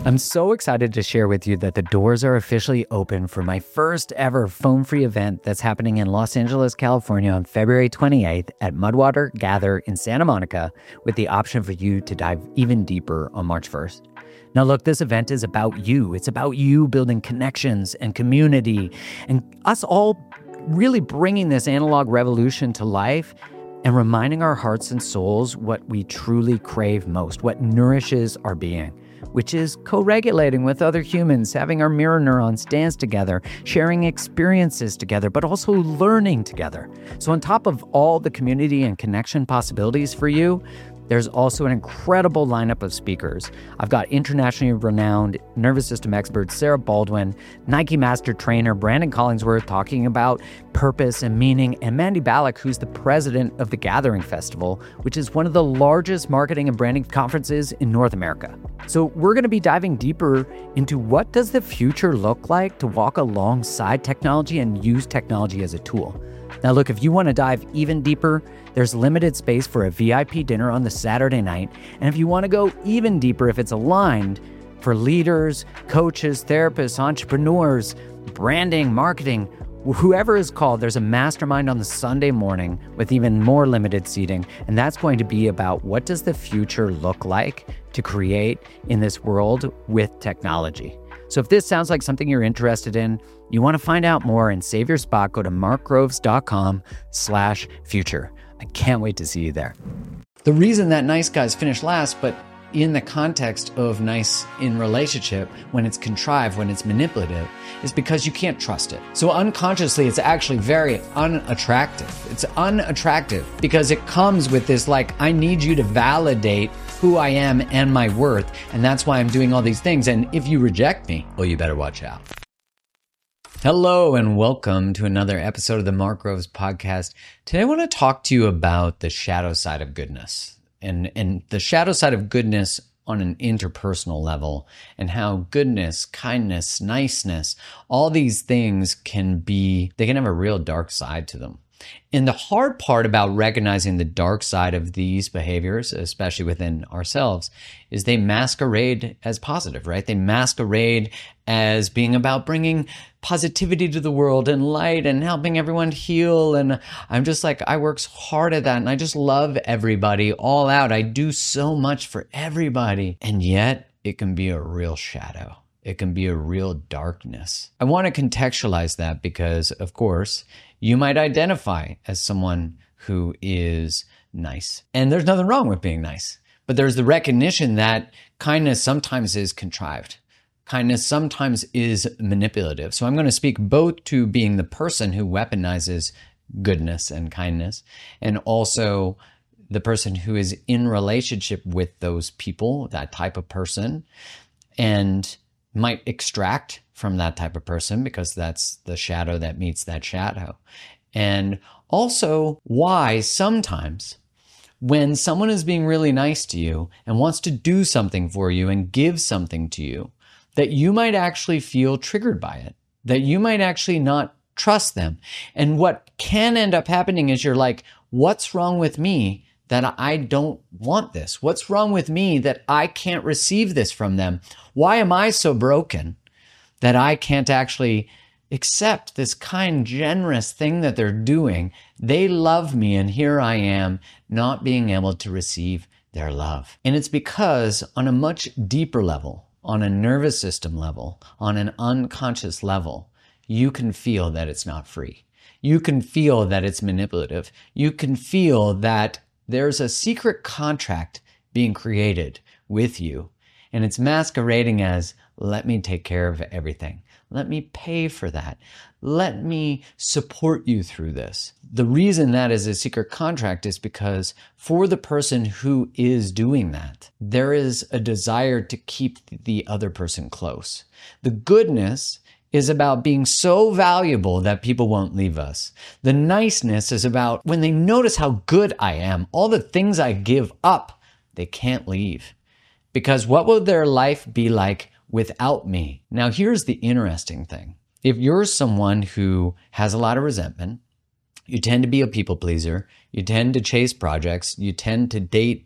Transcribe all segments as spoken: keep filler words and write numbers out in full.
I'm so excited to share with you that the doors are officially open for my first ever phone-free event that's happening in Los Angeles, California on February twenty-eighth at Mudwater Gather in Santa Monica, with the option for you to dive even deeper on March first. Now look, this event is about you. It's about you building connections and community and us all really bringing this analog revolution to life and reminding our hearts and souls what we truly crave most, what nourishes our being, which is co-regulating with other humans, having our mirror neurons dance together, sharing experiences together, but also learning together. So on top of all the community and connection possibilities for you, there's also an incredible lineup of speakers. I've got internationally renowned nervous system expert Sarah Baldwin, Nike master trainer Brandon Collingsworth talking about purpose and meaning, and Mandy Ballack, who's the president of the Gathering Festival, which is one of the largest marketing and branding conferences in North America. So we're going to be diving deeper into what does the future look like to walk alongside technology and use technology as a tool. Now look, if you want to dive even deeper, there's limited space for a V I P dinner on the Saturday night. And if you want to go even deeper, if it's aligned for leaders, coaches, therapists, entrepreneurs, branding, marketing, whoever is called, there's a mastermind on the Sunday morning with even more limited seating. And that's going to be about what does the future look like to create in this world with technology. So if this sounds like something you're interested in, you want to find out more and save your spot, go to markgroves.com slash future. I can't wait to see you there. The reason that Nice Guys finished last, but in the context of nice in relationship, when it's contrived, when it's manipulative, is because you can't trust it. So unconsciously, it's actually very unattractive. It's unattractive because it comes with this, like, I need you to validate who I am and my worth, and that's why I'm doing all these things. And if you reject me, well, you better watch out. Hello and welcome to another episode of the Mark Groves Podcast. Today I want to talk to you about the shadow side of goodness and, and the shadow side of goodness on an interpersonal level, and how goodness, kindness, niceness, all these things can be, they can have a real dark side to them. And the hard part about recognizing the dark side of these behaviors, especially within ourselves, is they masquerade as positive, right? They masquerade as being about bringing positivity to the world and light and helping everyone heal. And I'm just like, I work hard at that and I just love everybody all out. I do so much for everybody. And yet it can be a real shadow. It can be a real darkness. I want to contextualize that because, of course, you might identify as someone who is nice. And there's nothing wrong with being nice. But there's the recognition that kindness sometimes is contrived. Kindness sometimes is manipulative. So I'm going to speak both to being the person who weaponizes goodness and kindness, and also the person who is in relationship with those people, that type of person, and might extract from that type of person because that's the shadow that meets that shadow. And also why sometimes when someone is being really nice to you and wants to do something for you and give something to you, that you might actually feel triggered by it, that you might actually not trust them. And what can end up happening is you're like, what's wrong with me that I don't want this? What's wrong with me that I can't receive this from them? Why am I so broken that I can't actually accept this kind, generous thing that they're doing? They love me, and here I am not being able to receive their love. And it's because on a much deeper level, on a nervous system level, on an unconscious level, you can feel that it's not free. You can feel that it's manipulative. You can feel that there's a secret contract being created with you, and it's masquerading as, let me take care of everything. Let me pay for that. Let me support you through this. The reason that is a secret contract is because for the person who is doing that, there is a desire to keep the other person close. The goodness is about being so valuable that people won't leave us. The niceness is about when they notice how good I am, all the things I give up, they can't leave. Because what will their life be like without me? Now, here's the interesting thing. If you're someone who has a lot of resentment, you tend to be a people pleaser, you tend to chase projects, you tend to date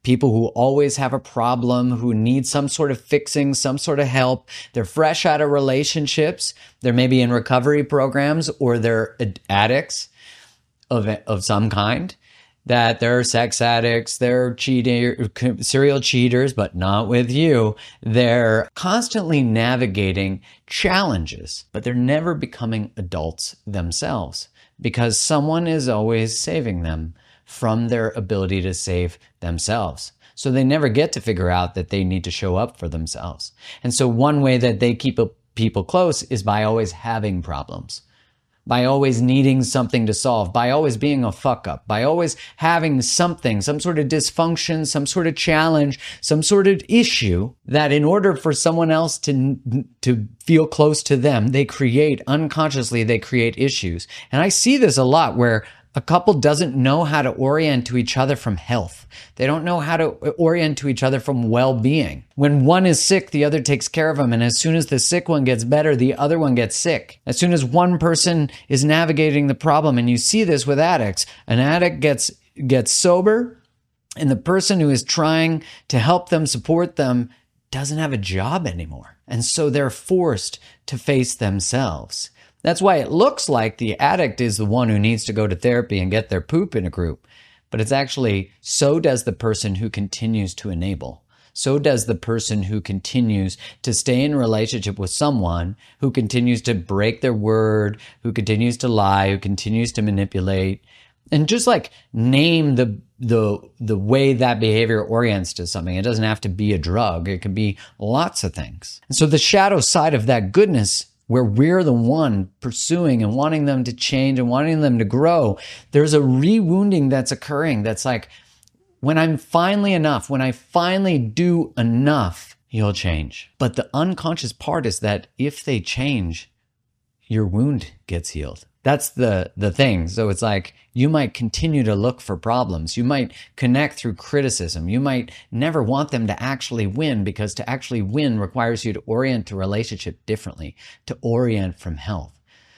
people who always have a problem, who need some sort of fixing, some sort of help. They're fresh out of relationships. They're maybe in recovery programs, or they're addicts of, of some kind. That they're sex addicts, they're cheating, serial cheaters, but not with you. They're constantly navigating challenges, but they're never becoming adults themselves because someone is always saving them from their ability to save themselves. So they never get to figure out that they need to show up for themselves. And so one way that they keep people close is by always having problems, by always needing something to solve, by always being a fuck up, by always having something, some sort of dysfunction, some sort of challenge, some sort of issue that in order for someone else to, to feel close to them, they create, unconsciously, they create issues. And I see this a lot where a couple doesn't know how to orient to each other from health. They don't know how to orient to each other from well-being. When one is sick, the other takes care of them. And as soon as the sick one gets better, the other one gets sick. As soon as one person is navigating the problem, and you see this with addicts, an addict gets, gets sober, and the person who is trying to help them, support them, doesn't have a job anymore. And so they're forced to face themselves. That's why it looks like the addict is the one who needs to go to therapy and get their poop in a group. But it's actually, so does the person who continues to enable. So does the person who continues to stay in a relationship with someone who continues to break their word, who continues to lie, who continues to manipulate. And just like name the the the way that behavior orients to something. It doesn't have to be a drug. It can be lots of things. And so the shadow side of that goodness, where we're the one pursuing and wanting them to change and wanting them to grow, there's a re-wounding that's occurring that's like, when I'm finally enough, when I finally do enough, you'll change. But the unconscious part is that if they change, your wound gets healed. That's the, the thing. So it's like, you might continue to look for problems. You might connect through criticism. You might never want them to actually win, because to actually win requires you to orient a relationship differently, to orient from health.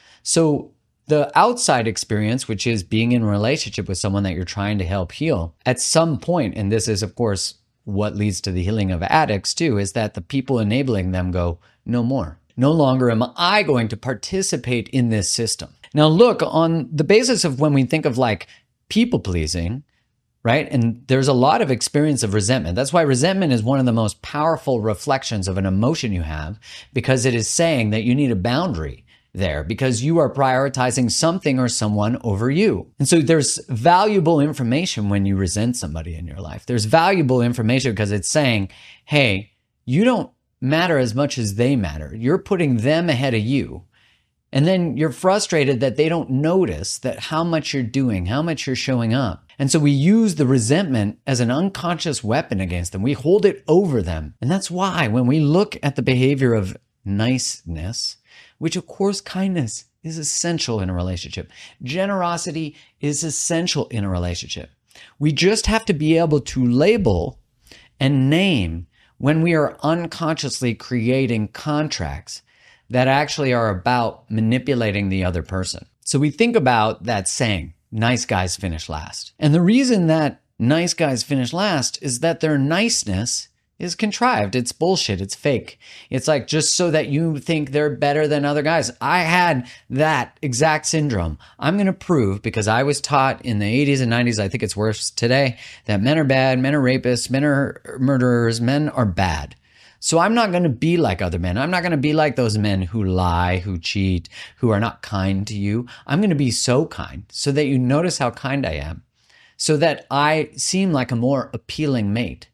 So the outside experience, which is being in a relationship with someone that you're trying to help heal, at some point, and this is, of course, what leads to the healing of addicts too, is that the people enabling them go, no more. No longer am I going to participate in this system. Now, look, on the basis of when we think of like people pleasing, right? And there's a lot of experience of resentment. That's why resentment is one of the most powerful reflections of an emotion you have, because it is saying that you need a boundary there because you are prioritizing something or someone over you. And so there's valuable information when you resent somebody in your life. There's valuable information because it's saying, hey, you don't matter as much as they matter. You're putting them ahead of you. And then you're frustrated that they don't notice that how much you're doing, how much you're showing up. And so we use the resentment as an unconscious weapon against them. We hold it over them. And that's why when we look at the behavior of niceness, which of course kindness is essential in a relationship, generosity is essential in a relationship. We just have to be able to label and name when we are unconsciously creating contracts that actually are about manipulating the other person. So we think about that saying, nice guys finish last. And the reason that nice guys finish last is that their niceness is contrived. It's bullshit. It's fake. It's like just so that you think they're better than other guys. I had that exact syndrome. I'm going to prove, because I was taught in the eighties and nineties, I think it's worse today, that men are bad, men are rapists, men are murderers, men are bad. So I'm not going to be like other men. I'm not going to be like those men who lie, who cheat, who are not kind to you. I'm going to be so kind so that you notice how kind I am, so that I seem like a more appealing mate.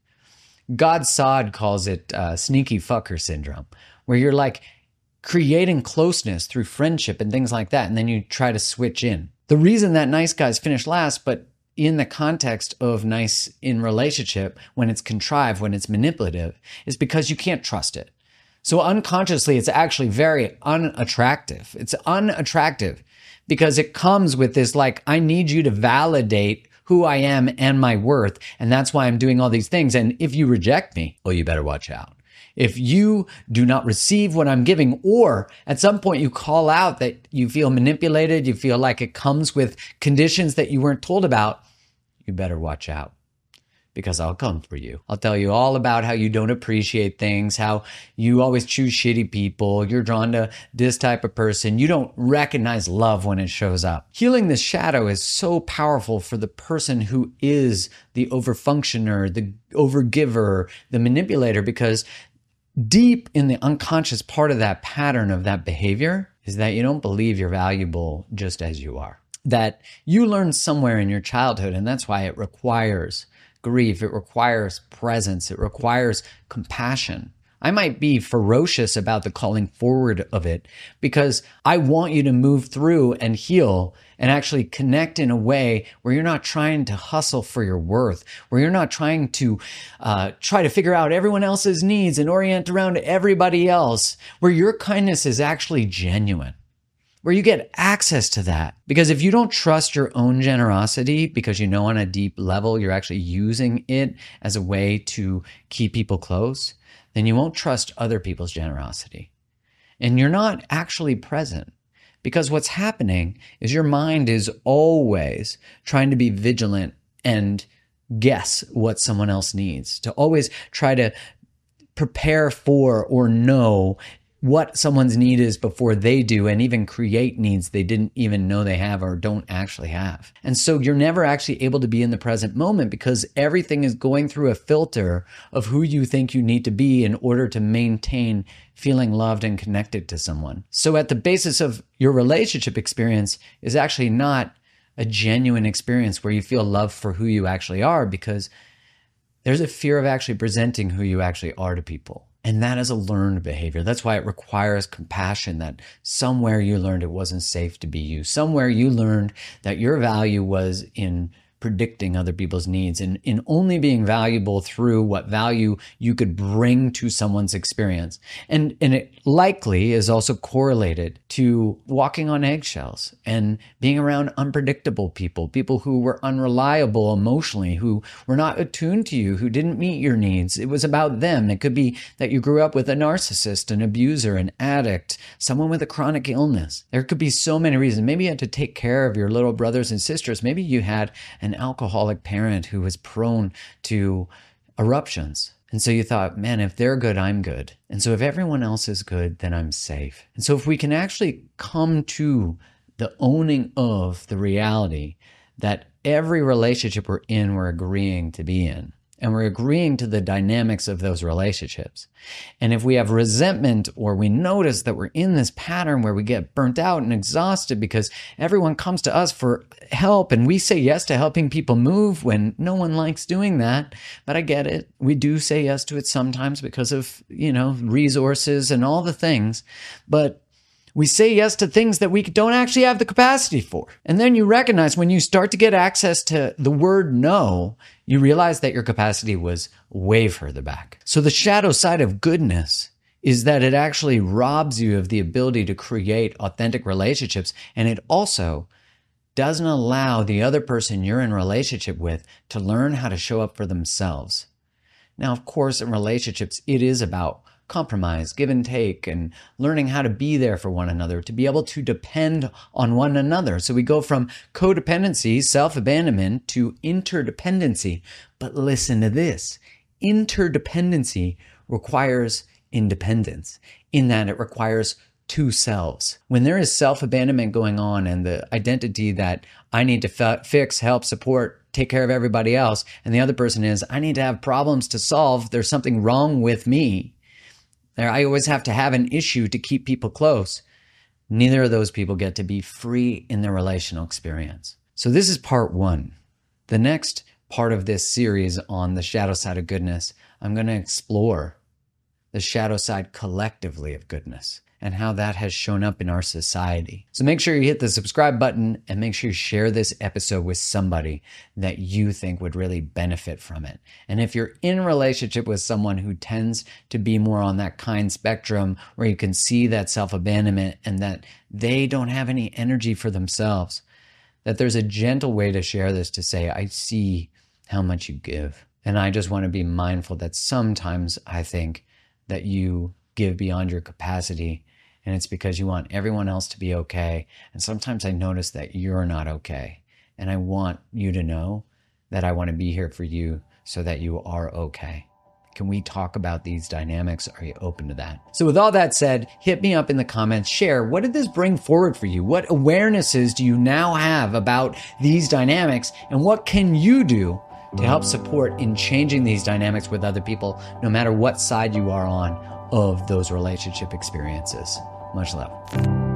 God Sod calls it uh, sneaky fucker syndrome, where you're like creating closeness through friendship and things like that, and then you try to switch in. The reason that nice guys finish last, but in the context of nice in relationship, when it's contrived, when it's manipulative, is because you can't trust it. So unconsciously, it's actually very unattractive. It's unattractive because it comes with this like, I need you to validate who I am and my worth. And that's why I'm doing all these things. And if you reject me, well, you better watch out. If you do not receive what I'm giving, or at some point you call out that you feel manipulated, you feel like it comes with conditions that you weren't told about, you better watch out. because I'll come for you. I'll tell you all about how you don't appreciate things, how you always choose shitty people, you're drawn to this type of person, you don't recognize love when it shows up. Healing the shadow is so powerful for the person who is the overfunctioner, the overgiver, the manipulator, because deep in the unconscious part of that pattern of that behavior is that you don't believe you're valuable just as you are. That you learned somewhere in your childhood, and that's why it requires grief, it requires presence, it requires compassion. I might be ferocious about the calling forward of it because I want you to move through and heal and actually connect in a way where you're not trying to hustle for your worth, where you're not trying to uh, try to figure out everyone else's needs and orient around everybody else, where your kindness is actually genuine, where you get access to that. Because if you don't trust your own generosity, because you know on a deep level you're actually using it as a way to keep people close, then you won't trust other people's generosity. And you're not actually present. Because what's happening is your mind is always trying to be vigilant and guess what someone else needs, to always try to prepare for or know what someone's need is before they do, and even create needs they didn't even know they have or don't actually have. And so you're never actually able to be in the present moment because everything is going through a filter of who you think you need to be in order to maintain feeling loved and connected to someone. So at the basis of your relationship experience is actually not a genuine experience where you feel love for who you actually are, because there's a fear of actually presenting who you actually are to people. And that is a learned behavior. That's why it requires compassion, that somewhere you learned it wasn't safe to be you. Somewhere you learned that your value was in predicting other people's needs and in only being valuable through what value you could bring to someone's experience. And, and it likely is also correlated to walking on eggshells and being around unpredictable people, people who were unreliable emotionally, who were not attuned to you, who didn't meet your needs. It was about them. It could be that you grew up with a narcissist, an abuser, an addict, someone with a chronic illness. There could be so many reasons. Maybe you had to take care of your little brothers and sisters. Maybe you had an alcoholic parent who was prone to eruptions. And so you thought, man, if they're good, I'm good. And so if everyone else is good, then I'm safe. And so if we can actually come to the owning of the reality that every relationship we're in, we're agreeing to be in, and we're agreeing to the dynamics of those relationships. And if we have resentment, or we notice that we're in this pattern where we get burnt out and exhausted because everyone comes to us for help and we say yes to helping people move when no one likes doing that. But I get it. We do say yes to it sometimes because of, you know, resources and all the things. But we say yes to things that we don't actually have the capacity for. And then you recognize when you start to get access to the word no, you realize that your capacity was way further back. So the shadow side of goodness is that it actually robs you of the ability to create authentic relationships. And it also doesn't allow the other person you're in relationship with to learn how to show up for themselves. Now, of course, in relationships, it is about compromise, give and take, and learning how to be there for one another, to be able to depend on one another. So we go from codependency, self-abandonment, to interdependency. But listen to this. Interdependency requires independence, in that it requires two selves. When there is self-abandonment going on and the identity that I need to f- fix, help, support, take care of everybody else, and the other person is, I need to have problems to solve, there's something wrong with me, I always have to have an issue to keep people close. Neither of those people get to be free in their relational experience. So this is part one. The next part of this series on the shadow side of goodness, I'm going to explore the shadow side collectively of goodness and how that has shown up in our society. So make sure you hit the subscribe button and make sure you share this episode with somebody that you think would really benefit from it. And if you're in a relationship with someone who tends to be more on that kind spectrum where you can see that self-abandonment and that they don't have any energy for themselves, that there's a gentle way to share this, to say, I see how much you give. And I just want to be mindful that sometimes I think that you give beyond your capacity, and it's because you want everyone else to be okay. And sometimes I notice that you're not okay. And I want you to know that I want to be here for you so that you are okay? Can we talk about these dynamics? Are you open to that? So with all that said, hit me up in the comments, share, what did this bring forward for you? What awarenesses do you now have about these dynamics? And what can you do to help support in changing these dynamics with other people, no matter what side you are on of those relationship experiences? Much love.